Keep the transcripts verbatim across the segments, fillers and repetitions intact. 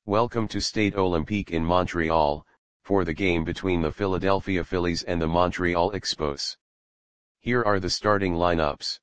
Welcome to Stade Olympique in Montreal, for the game between the Philadelphia Phillies and the Montreal Expos. Here are the starting lineups.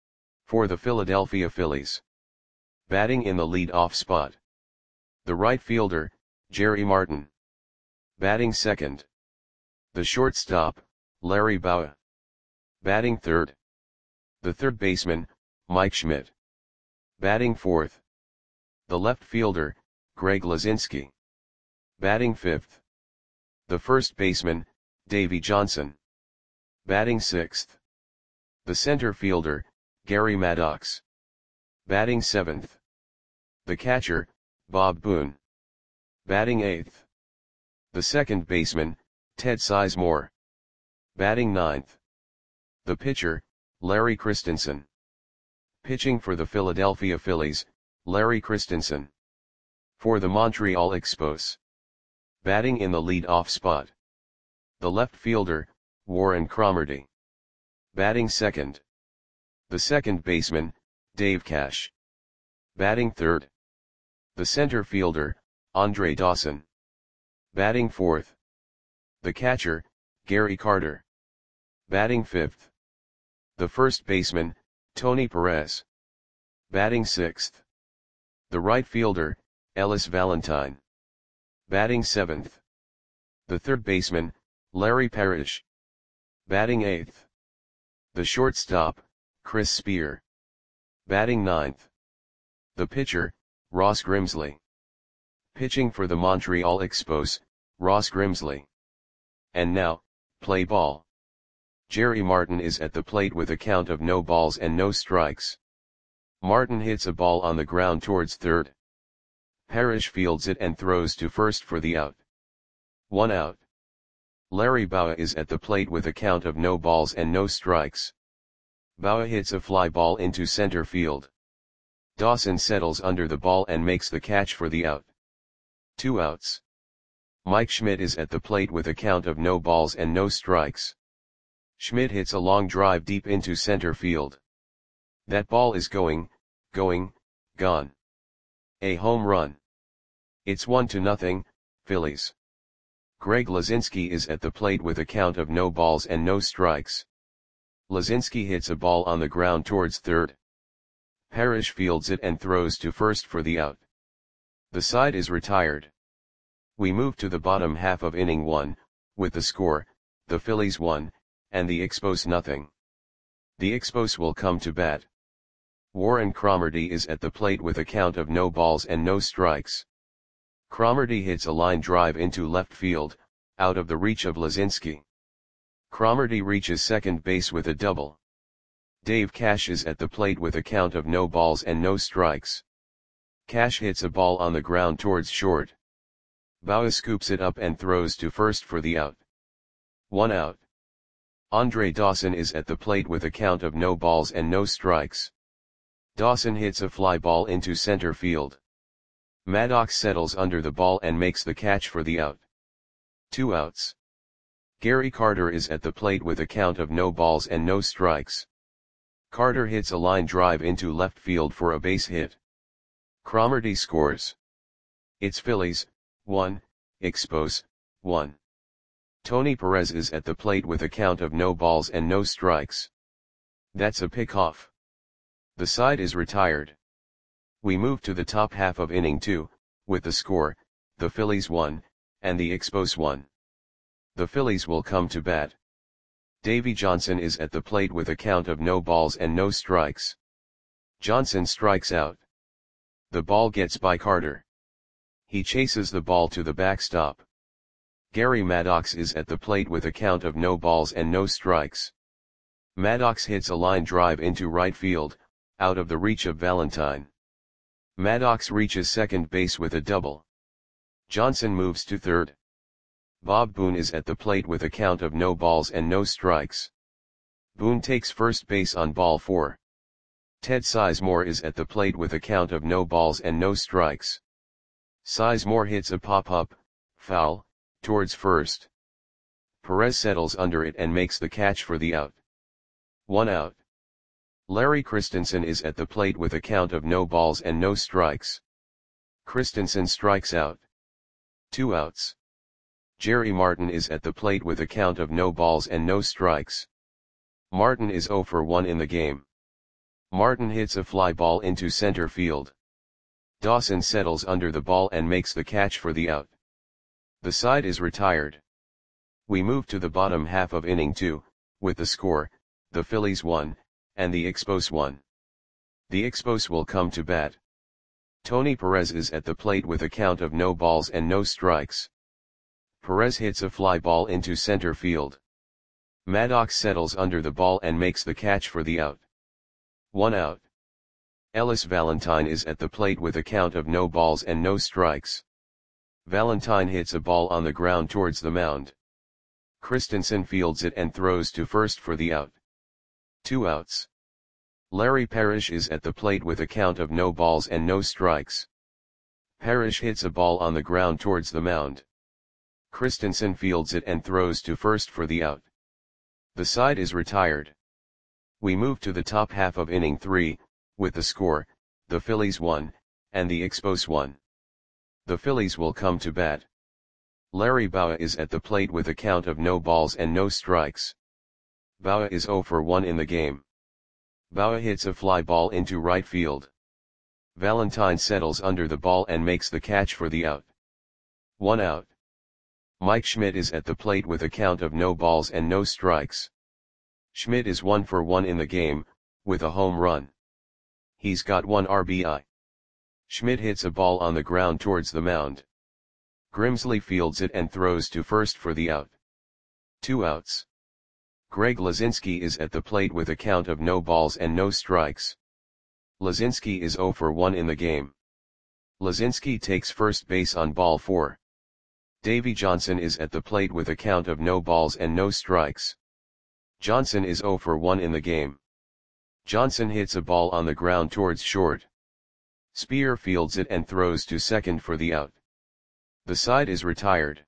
For the Philadelphia Phillies. Batting in the lead-off spot. The right fielder, Jerry Martin. Batting second. The shortstop, Larry Bowa. Batting third. The third baseman, Mike Schmidt. Batting fourth. The left fielder, Greg Luzinski. Batting fifth. The first baseman, Davey Johnson. Batting sixth. The center fielder, Gary Maddox. Batting seventh. The catcher, Bob Boone. Batting eighth. The second baseman, Ted Sizemore. Batting ninth. The pitcher, Larry Christensen. Pitching for the Philadelphia Phillies, Larry Christensen. For the Montreal Expos. Batting in the lead-off spot. The left fielder, Warren Cromartie. Batting second. The second baseman, Dave Cash. Batting third. The center fielder, Andre Dawson. Batting fourth. The catcher, Gary Carter. Batting fifth. The first baseman, Tony Perez. Batting sixth. The right fielder, Ellis Valentine. Batting seventh. The third baseman, Larry Parrish. Batting eighth. The shortstop, Chris Spear. Batting ninth. The pitcher, Ross Grimsley. Pitching for the Montreal Expos, Ross Grimsley. And now, play ball. Jerry Martin is at the plate with a count of no balls and no strikes. Martin hits a ball on the ground towards third. Parrish fields it and throws to first for the out. One out. Larry Bowa is at the plate with a count of no balls and no strikes. Bowa hits a fly ball into center field. Dawson settles under the ball and makes the catch for the out. Two outs. Mike Schmidt is at the plate with a count of no balls and no strikes. Schmidt hits a long drive deep into center field. That ball is going, going, gone. A home run. It's one to nothing, Phillies. Greg Luzinski is at the plate with a count of no balls and no strikes. Luzinski hits a ball on the ground towards third. Parrish fields it and throws to first for the out. The side is retired. We move to the bottom half of inning one, with the score, the Phillies one, and the Expos nothing. The Expos will come to bat. Warren Cromartie is at the plate with a count of no balls and no strikes. Cromartie hits a line drive into left field, out of the reach of Luzinski. Cromartie reaches second base with a double. Dave Cash is at the plate with a count of no balls and no strikes. Cash hits a ball on the ground towards short. Bowa scoops it up and throws to first for the out. One out. Andre Dawson is at the plate with a count of no balls and no strikes. Dawson hits a fly ball into center field. Maddox settles under the ball and makes the catch for the out. Two outs. Gary Carter is at the plate with a count of no balls and no strikes. Carter hits a line drive into left field for a base hit. Cromartie scores. It's Phillies, one, Expos, one. Tony Perez is at the plate with a count of no balls and no strikes. That's a pickoff. The side is retired. We move to the top half of inning two, with the score, the Phillies one, and the Expos one. The Phillies will come to bat. Davey Johnson is at the plate with a count of no balls and no strikes. Johnson strikes out. The ball gets by Carter. He chases the ball to the backstop. Gary Maddox is at the plate with a count of no balls and no strikes. Maddox hits a line drive into right field, out of the reach of Valentine. Maddox reaches second base with a double. Johnson moves to third. Bob Boone is at the plate with a count of no balls and no strikes. Boone takes first base on ball four. Ted Sizemore is at the plate with a count of no balls and no strikes. Sizemore hits a pop-up, foul, towards first. Perez settles under it and makes the catch for the out. One out. Larry Christensen is at the plate with a count of no balls and no strikes. Christensen strikes out. Two outs. Jerry Martin is at the plate with a count of no balls and no strikes. Martin is oh for one in the game. Martin hits a fly ball into center field. Dawson settles under the ball and makes the catch for the out. The side is retired. We move to the bottom half of inning two, with the score, the Phillies one, and the Expos one. The Expos will come to bat. Tony Perez is at the plate with a count of no balls and no strikes. Perez hits a fly ball into center field. Maddox settles under the ball and makes the catch for the out. One out. Ellis Valentine is at the plate with a count of no balls and no strikes. Valentine hits a ball on the ground towards the mound. Christensen fields it and throws to first for the out. Two outs. Larry Parrish is at the plate with a count of no balls and no strikes. Parrish hits a ball on the ground towards the mound. Christensen fields it and throws to first for the out. The side is retired. We move to the top half of inning three, with the score, the Phillies one, and the Expos one. The Phillies will come to bat. Larry Bowa is at the plate with a count of no balls and no strikes. Bowa is oh for one in the game. Bowa hits a fly ball into right field. Valentine settles under the ball and makes the catch for the out. One out. Mike Schmidt is at the plate with a count of no balls and no strikes. Schmidt is one for one in the game, with a home run. He's got one R B I. Schmidt hits a ball on the ground towards the mound. Grimsley fields it and throws to first for the out. Two outs. Greg Lazinski is at the plate with a count of no balls and no strikes. Lazinski is oh for one in the game. Lazinski takes first base on ball four. Davey Johnson is at the plate with a count of no balls and no strikes. Johnson is oh for one in the game. Johnson hits a ball on the ground towards short. Spear fields it and throws to second for the out. The side is retired.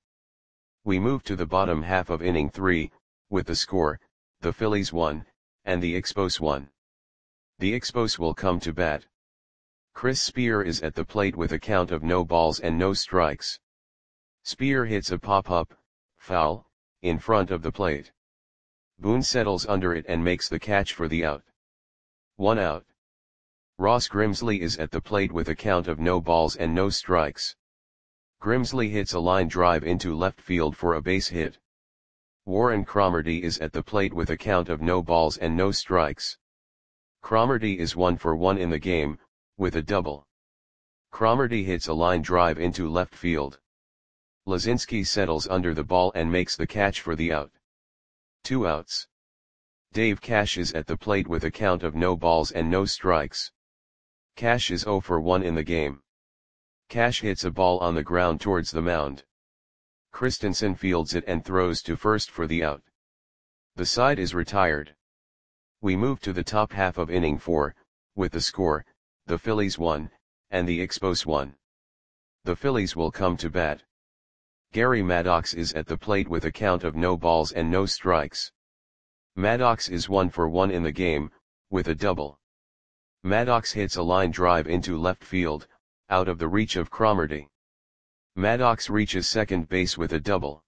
We move to the bottom half of inning three, with the score, the Phillies one, and the Expos one. The Expos will come to bat. Chris Spear is at the plate with a count of no balls and no strikes. Spear hits a pop-up, foul, in front of the plate. Boone settles under it and makes the catch for the out. One out. Ross Grimsley is at the plate with a count of no balls and no strikes. Grimsley hits a line drive into left field for a base hit. Warren Cromartie is at the plate with a count of no balls and no strikes. Cromartie is one for one in the game, with a double. Cromartie hits a line drive into left field. Lazinski settles under the ball and makes the catch for the out. Two outs. Dave Cash is at the plate with a count of no balls and no strikes. Cash is oh for one in the game. Cash hits a ball on the ground towards the mound. Christensen fields it and throws to first for the out. The side is retired. We move to the top half of inning four, with the score, the Phillies one, and the Expos one. The Phillies will come to bat. Gary Maddox is at the plate with a count of no balls and no strikes. Maddox is one for one in the game, with a double. Maddox hits a line drive into left field, out of the reach of Cromartie. Maddox reaches second base with a double.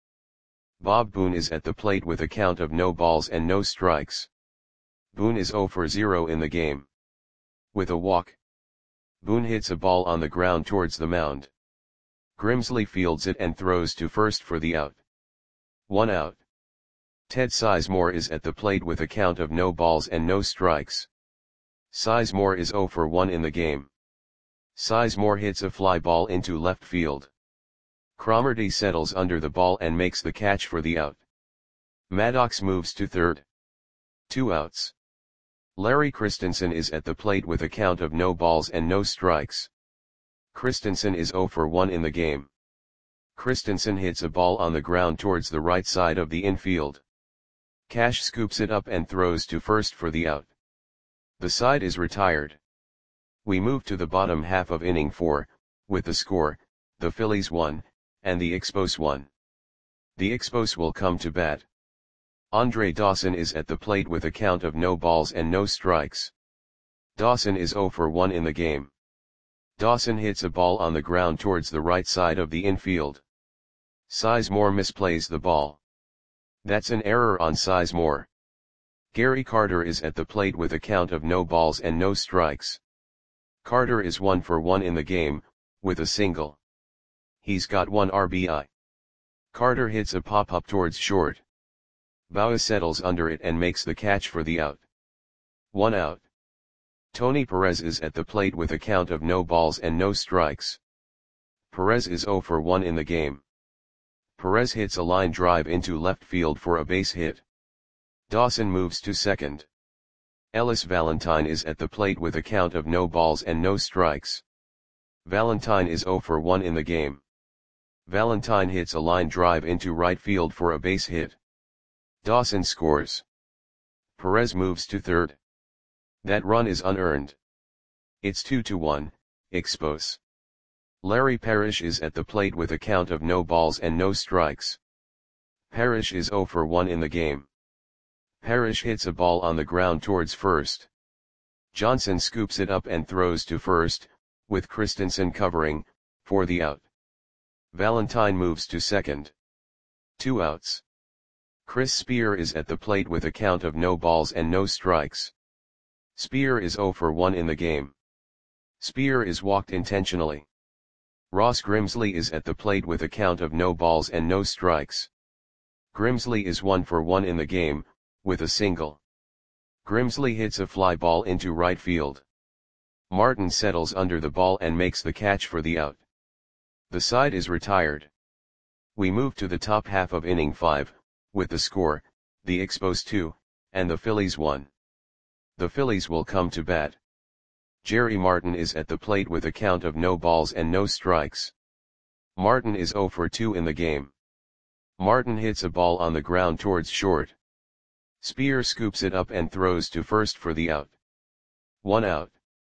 Bob Boone is at the plate with a count of no balls and no strikes. Boone is oh for zero in the game. With a walk. Boone hits a ball on the ground towards the mound. Grimsley fields it and throws to first for the out. One out. Ted Sizemore is at the plate with a count of no balls and no strikes. Sizemore is oh for one in the game. Sizemore hits a fly ball into left field. Cromartie settles under the ball and makes the catch for the out. Maddox moves to third. Two outs. Larry Christensen is at the plate with a count of no balls and no strikes. Christensen is oh for one in the game. Christensen hits a ball on the ground towards the right side of the infield. Cash scoops it up and throws to first for the out. The side is retired. We move to the bottom half of inning four, with the score, the Phillies one, and the Expos one. The Expos will come to bat. Andre Dawson is at the plate with a count of no balls and no strikes. Dawson is oh for one in the game. Dawson hits a ball on the ground towards the right side of the infield. Sizemore misplays the ball. That's an error on Sizemore. Gary Carter is at the plate with a count of no balls and no strikes. Carter is one for one in the game, with a single. He's got one R B I. Carter hits a pop-up towards short. Bauer settles under it and makes the catch for the out. One out. Tony Perez is at the plate with a count of no balls and no strikes. Perez is zero for one in the game. Perez hits a line drive into left field for a base hit. Dawson moves to second. Ellis Valentine is at the plate with a count of no balls and no strikes. Valentine is zero for one in the game. Valentine hits a line drive into right field for a base hit. Dawson scores. Perez moves to third. That run is unearned. It's two to one, Expos. Larry Parrish is at the plate with a count of no balls and no strikes. Parrish is zero for one in the game. Parrish hits a ball on the ground towards first. Johnson scoops it up and throws to first, with Christensen covering, for the out. Valentine moves to second. Two outs. Chris Spear is at the plate with a count of no balls and no strikes. Spear is zero for one in the game. Spear is walked intentionally. Ross Grimsley is at the plate with a count of no balls and no strikes. Grimsley is one for one in the game, with a single. Grimsley hits a fly ball into right field. Martin settles under the ball and makes the catch for the out. The side is retired. We move to the top half of inning five, with the score, the Expos two, and the Phillies one. The Phillies will come to bat. Jerry Martin is at the plate with a count of no balls and no strikes. Martin is zero for two in the game. Martin hits a ball on the ground towards short. Spear scoops it up and throws to first for the out. One out.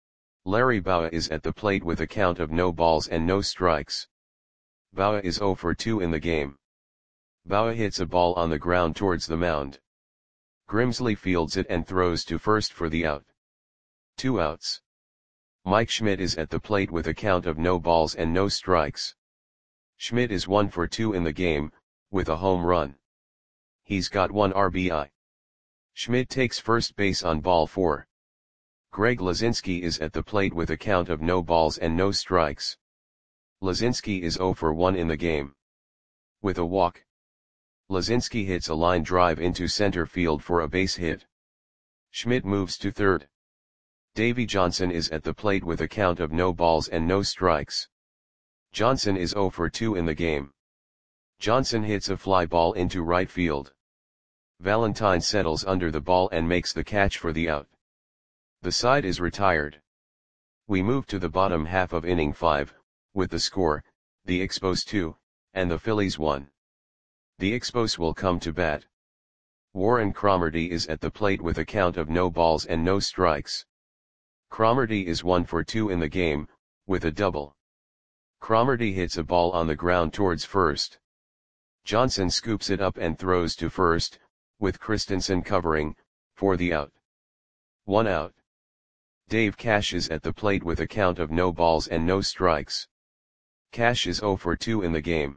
Larry Bauer is at the plate with a count of no balls and no strikes. Bauer is zero for two in the game. Bauer hits a ball on the ground towards the mound. Grimsley fields it and throws to first for the out. Two outs. Mike Schmidt is at the plate with a count of no balls and no strikes. Schmidt is one for two in the game, with a home run. He's got one R B I. Schmidt takes first base on ball four. Greg Lazinski is at the plate with a count of no balls and no strikes. Lazinski is zero for one in the game. With a walk. Lazinski hits a line drive into center field for a base hit. Schmidt moves to third. Davey Johnson is at the plate with a count of no balls and no strikes. Johnson is zero for two in the game. Johnson hits a fly ball into right field. Valentine settles under the ball and makes the catch for the out. The side is retired. We move to the bottom half of inning five, with the score, the Expos two, and the Phillies one. The Expos will come to bat. Warren Cromartie is at the plate with a count of no balls and no strikes. Cromartie is one for two in the game, with a double. Cromartie hits a ball on the ground towards first. Johnson scoops it up and throws to first, with Christensen covering, for the out. One out. Dave Cash is at the plate with a count of no balls and no strikes. Cash is zero for two in the game.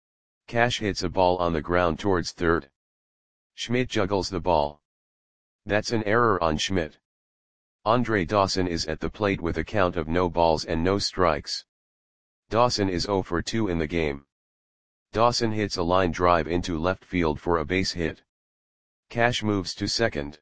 Cash hits a ball on the ground towards third. Schmidt juggles the ball. That's an error on Schmidt. Andre Dawson is at the plate with a count of no balls and no strikes. Dawson is zero for two in the game. Dawson hits a line drive into left field for a base hit. Cash moves to second.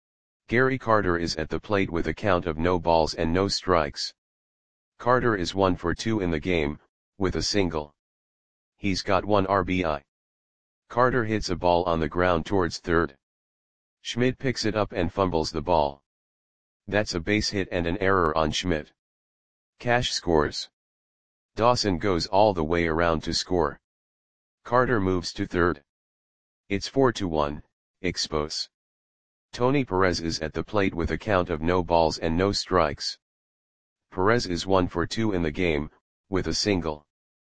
Gary Carter is at the plate with a count of no balls and no strikes. Carter is one for two in the game, with a single. He's got one R B I. Carter hits a ball on the ground towards third. Schmidt picks it up and fumbles the ball. That's a base hit and an error on Schmidt. Cash scores. Dawson goes all the way around to score. Carter moves to third. It's four to one, Expos. Tony Perez is at the plate with a count of no balls and no strikes. Perez is one for two in the game, with a single.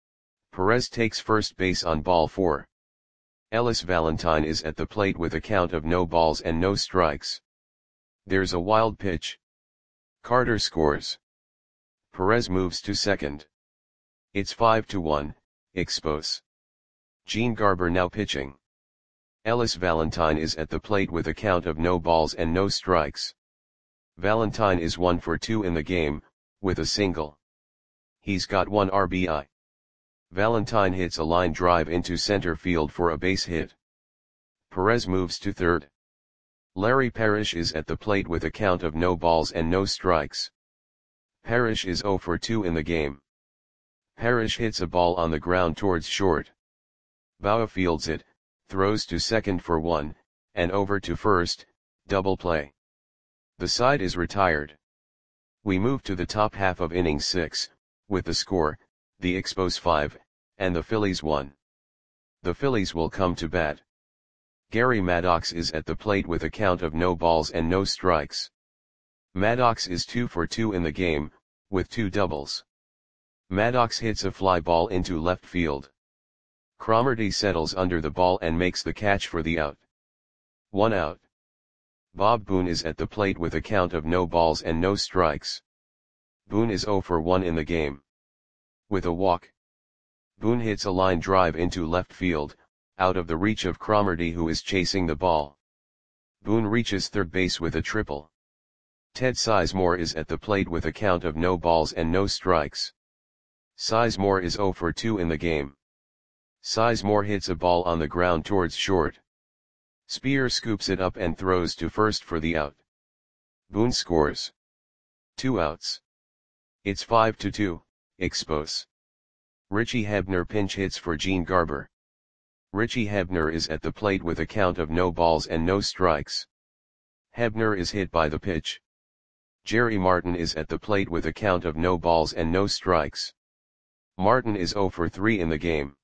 Perez takes first base on ball four. Ellis Valentine is at the plate with a count of no balls and no strikes. There's a wild pitch. Carter scores. Perez moves to second. It's five to one, Expos. Gene Garber now pitching. Ellis Valentine is at the plate with a count of no balls and no strikes. Valentine is one for two in the game, with a single. He's got one R B I. Valentine hits a line drive into center field for a base hit. Perez moves to third. Larry Parrish is at the plate with a count of no balls and no strikes. Parrish is zero for two in the game. Parrish hits a ball on the ground towards short. Bauer fields it, throws to second for one, and over to first, double play. The side is retired. We move to the top half of inning six, with the score, the Expos five, and the Phillies one. The Phillies will come to bat. Gary Maddox is at the plate with a count of no balls and no strikes. Maddox is two for two in the game, with two doubles. Maddox hits a fly ball into left field. Cromartie settles under the ball and makes the catch for the out. One out. Bob Boone is at the plate with a count of no balls and no strikes. Boone is zero for one in the game. With a walk. Boone hits a line drive into left field, out of the reach of Cromartie, who is chasing the ball. Boone reaches third base with a triple. Ted Sizemore is at the plate with a count of no balls and no strikes. Sizemore is zero for two in the game. Sizemore hits a ball on the ground towards short. Spear scoops it up and throws to first for the out. Boone scores. Two outs. It's five to two, Expos. Richie Hebner pinch hits for Gene Garber. Richie Hebner is at the plate with a count of no balls and no strikes. Hebner is hit by the pitch. Jerry Martin is at the plate with a count of no balls and no strikes. Martin is zero for three in the game.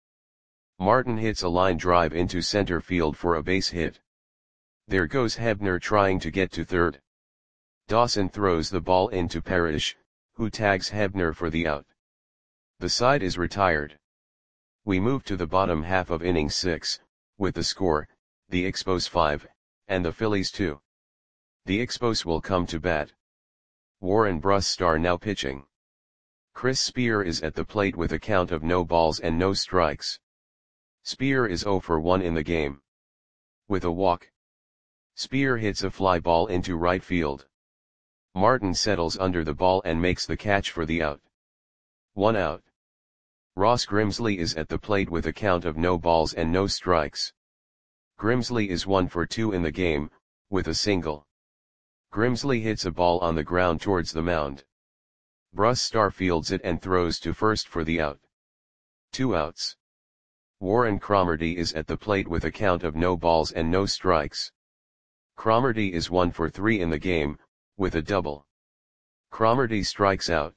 Martin hits a line drive into center field for a base hit. There goes Hebner trying to get to third. Dawson throws the ball into Parrish, who tags Hebner for the out. The side is retired. We move to the bottom half of inning six, with the score, the Expos five, and the Phillies two. The Expos will come to bat. Warren Brustar now pitching. Chris Spear is at the plate with a count of no balls and no strikes. Spear is zero for one in the game. With a walk. Spear hits a fly ball into right field. Martin settles under the ball and makes the catch for the out. One out. Ross Grimsley is at the plate with a count of no balls and no strikes. Grimsley is one for two in the game, with a single. Grimsley hits a ball on the ground towards the mound. Brustar fields it and throws to first for the out. Two outs. Warren Cromartie is at the plate with a count of no balls and no strikes. Cromartie is one for three in the game, with a double. Cromartie strikes out.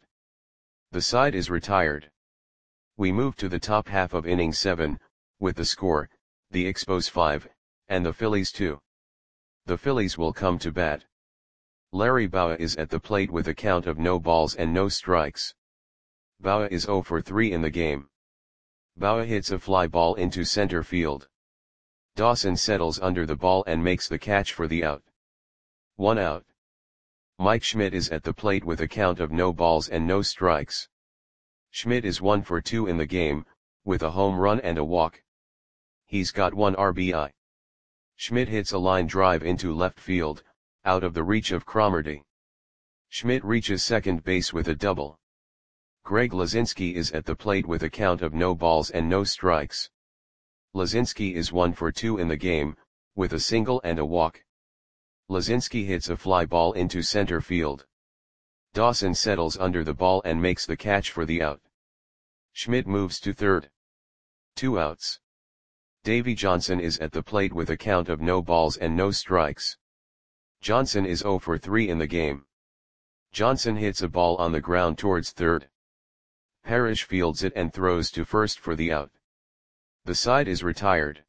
The side is retired. We move to the top half of inning seven, with the score, the Expos five, and the Phillies two. The Phillies will come to bat. Larry Bowa is at the plate with a count of no balls and no strikes. Bowa is zero for three in the game. Bowa hits a fly ball into center field. Dawson settles under the ball and makes the catch for the out. One out. Mike Schmidt is at the plate with a count of no balls and no strikes. Schmidt is one for two in the game, with a home run and a walk. He's got one R B I. Schmidt hits a line drive into left field, out of the reach of Cromartie. Schmidt reaches second base with a double. Greg Lazinski is at the plate with a count of no balls and no strikes. Lazinski is one for two in the game, with a single and a walk. Lazinski hits a fly ball into center field. Dawson settles under the ball and makes the catch for the out. Schmidt moves to third. Two outs. Davey Johnson is at the plate with a count of no balls and no strikes. Johnson is zero for three in the game. Johnson hits a ball on the ground towards third. Parrish fields it and throws to first for the out. The side is retired.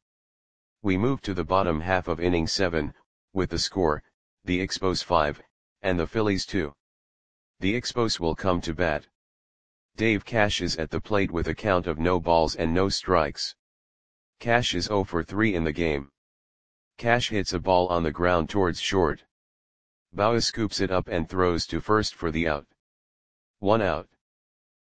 We move to the bottom half of inning seven, with the score, the Expos five, and the Phillies two. The Expos will come to bat. Dave Cash is at the plate with a count of no balls and no strikes. Cash is zero for three in the game. Cash hits a ball on the ground towards short. Bowa scoops it up and throws to first for the out. One out.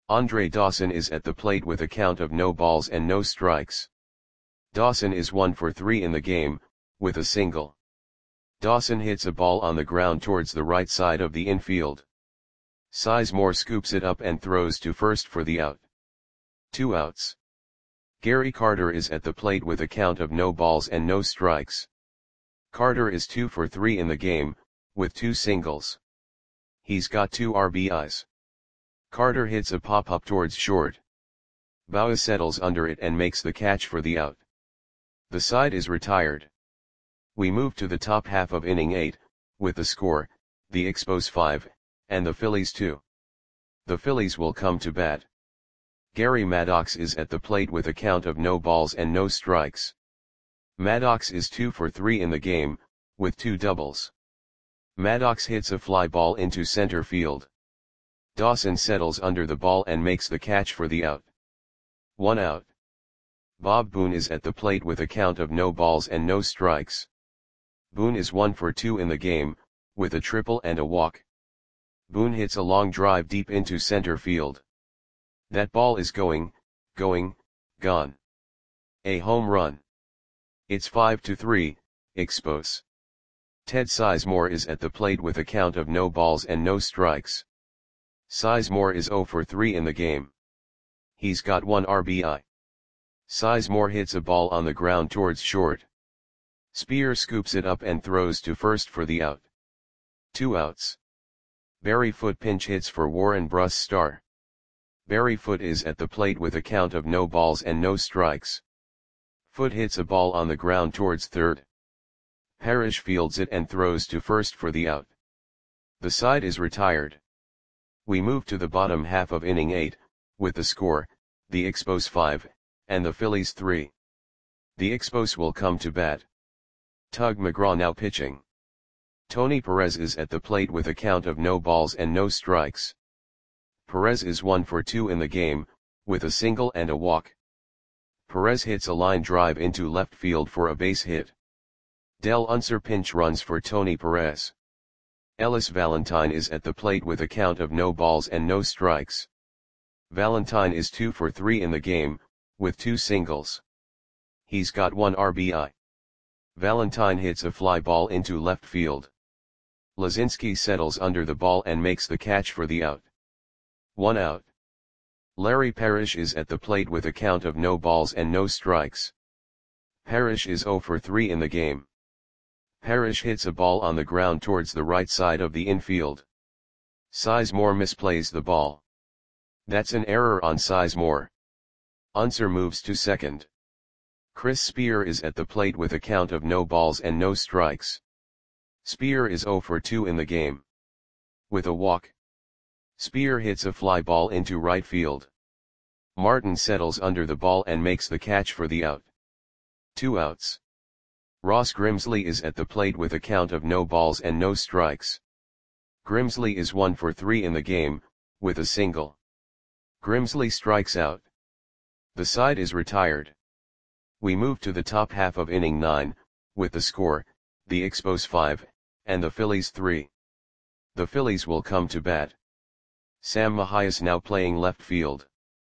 Andre Dawson is at the plate with a count of no balls and no strikes. Dawson is one for three in the game, with a single. Dawson hits a ball on the ground towards the right side of the infield. Sizemore scoops it up and throws to first for the out. Two outs. Gary Carter is at the plate with a count of no balls and no strikes. Carter is two for three in the game, with two singles. He's got two R B Is. Carter hits a pop-up towards short. Bauer settles under it and makes the catch for the out. The side is retired. We move to the top half of inning eight, with the score, the Expos five, and the Phillies two. The Phillies will come to bat. Gary Maddox is at the plate with a count of no balls and no strikes. Maddox is two for three in the game, with two doubles. Maddox hits a fly ball into center field. Dawson settles under the ball and makes the catch for the out. One out. Bob Boone is at the plate with a count of no balls and no strikes. Boone is one for two in the game, with a triple and a walk. Boone hits a long drive deep into center field. That ball is going, going, gone. A home run. It's five to three, Expos. Ted Sizemore is at the plate with a count of no balls and no strikes. Sizemore is zero for three in the game. He's got one R B I. Sizemore hits a ball on the ground towards short. Spear scoops it up and throws to first for the out. Two outs. Barry Foote pinch hits for Warren Brusstar. Barry Foote is at the plate with a count of no balls and no strikes. Foote hits a ball on the ground towards third. Parrish fields it and throws to first for the out. The side is retired. We move to the bottom half of inning eight, with the score, the Expos five, and the Phillies three. The Expos will come to bat. Tug McGraw now pitching. Tony Perez is at the plate with a count of no balls and no strikes. Perez is one for two in the game, with a single and a walk. Perez hits a line drive into left field for a base hit. Del Unser pinch runs for Tony Perez. Ellis Valentine is at the plate with a count of no balls and no strikes. Valentine is two for three in the game, with two singles. He's got one R B I. Valentine hits a fly ball into left field. Lazinski settles under the ball and makes the catch for the out. One out. Larry Parrish is at the plate with a count of no balls and no strikes. Parrish is zero for three in the game. Parrish hits a ball on the ground towards the right side of the infield. Sizemore misplays the ball. That's an error on Sizemore. Unser moves to second. Chris Spear is at the plate with a count of no balls and no strikes. Spear is zero for two in the game. With a walk. Spear hits a fly ball into right field. Martin settles under the ball and makes the catch for the out. Two outs. Ross Grimsley is at the plate with a count of no balls and no strikes. Grimsley is one for three in the game, with a single. Grimsley strikes out. The side is retired. We move to the top half of inning nine, with the score, the Expos five, and the Phillies three. The Phillies will come to bat. Sam Mahias now playing left field.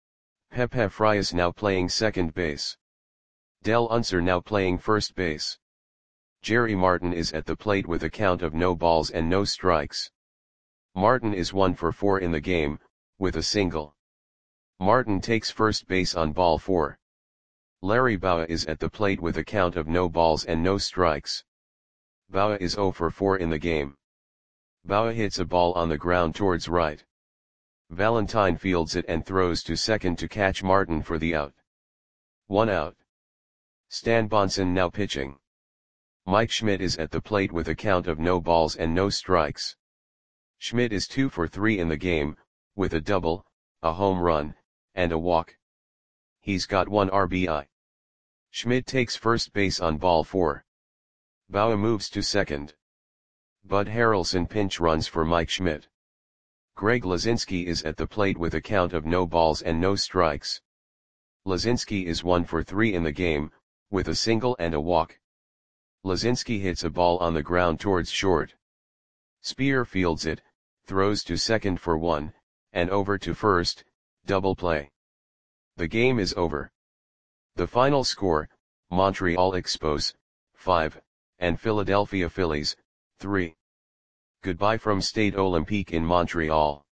Pepe Frias now playing second base. Del Unser now playing first base. Jerry Martin is at the plate with a count of no balls and no strikes. Martin is one for four in the game, with a single. Martin takes first base on ball four. Larry Bauer is at the plate with a count of no balls and no strikes. Bauer is zero for four in the game. Bauer hits a ball on the ground towards right. Valentine fields it and throws to second to catch Martin for the out. One out. Stan Bonson now pitching. Mike Schmidt is at the plate with a count of no balls and no strikes. Schmidt is two for three in the game, with a double, a home run, and a walk. He's got one R B I. Schmidt takes first base on ball four. Bauer moves to second. Bud Harrelson pinch runs for Mike Schmidt. Greg Lazinski is at the plate with a count of no balls and no strikes. Lazinski is one for three in the game, with a single and a walk. Lazinski hits a ball on the ground towards short. Spear fields it, throws to second for one, and over to first, Double play. The game is over. The final score, Montreal Expos, five, and Philadelphia Phillies, three. Goodbye from Stade Olympique in Montreal.